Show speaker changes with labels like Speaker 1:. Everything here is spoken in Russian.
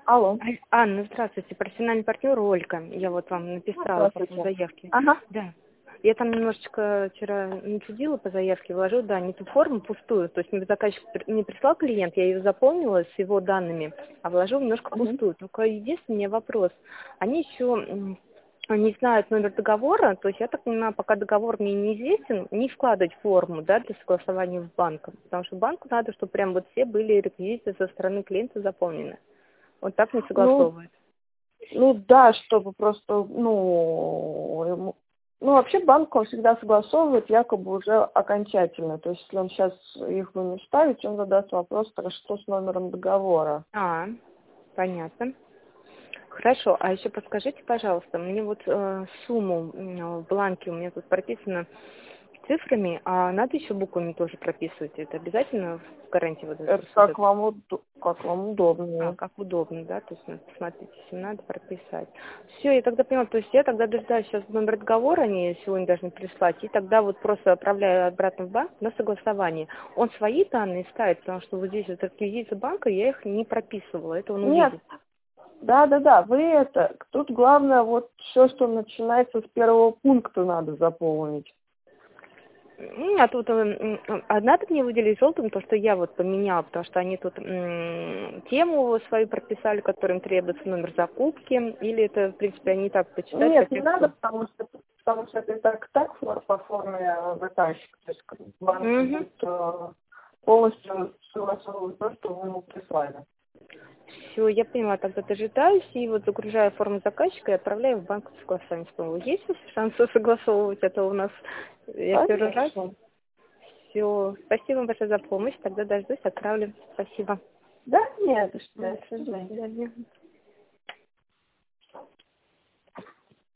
Speaker 1: Алло.
Speaker 2: Анна, здравствуйте, профессиональный партнер Ольга. Я вот вам написала по поводу заявки.
Speaker 1: Ага.
Speaker 2: Да. Я там немножечко вчера начудила по заявке, вложила, да, не ту форму, пустую. То есть мне заказчик не прислал клиент, я ее заполнила с его данными, а вложила немножко пустую. Только единственный у меня вопрос. Они еще не знают номер договора, то есть я так понимаю, пока договор мне неизвестен, не складывать форму, да, для согласования с банком. Потому что банку надо, чтобы прям вот все были реквизиты со стороны клиента заполнены. Вот так не согласовывает.
Speaker 1: Ну да, чтобы просто, вообще банк он всегда согласовывает якобы уже окончательно. То есть если он сейчас их бы не ставить, он задаст вопрос, что с номером договора.
Speaker 2: Понятно. Хорошо, а еще подскажите, пожалуйста, мне вот сумму в бланке у меня тут прописано цифрами, а надо еще буквами тоже прописывать. Это обязательно в гарантии? Вот
Speaker 1: Это как вам удобнее.
Speaker 2: как удобно, да? То есть, смотрите, если надо прописать. Все, я тогда поняла, то есть я тогда дождаюсь сейчас номер договора, они сегодня должны прислать, и тогда вот просто отправляю обратно в банк на согласование. Он свои данные ставит, потому что вот здесь вот реквизиты банка, я их не прописывала, это он увидит.
Speaker 1: Нет. Да, тут главное вот все, что начинается с первого пункта, надо заполнить.
Speaker 2: А тут надо мне выделить желтым то, что я вот поменяла, потому что они тут тему свою прописали, которым требуется номер закупки, или это, в принципе, они так почитают?
Speaker 1: Нет, не надо, потому что это так по форме заказчика. То есть банк будет полностью согласовывать то, что вы ему прислали.
Speaker 2: Все, я поняла, тогда дожидаюсь, и вот загружаю форму заказчика и отправляю в банк с согласованием. Есть шансы согласовывать это у нас? Я первый раз. Все, спасибо вам большое за помощь, тогда дождусь, отправлю. Спасибо.
Speaker 1: Да, нет,
Speaker 2: До свидания.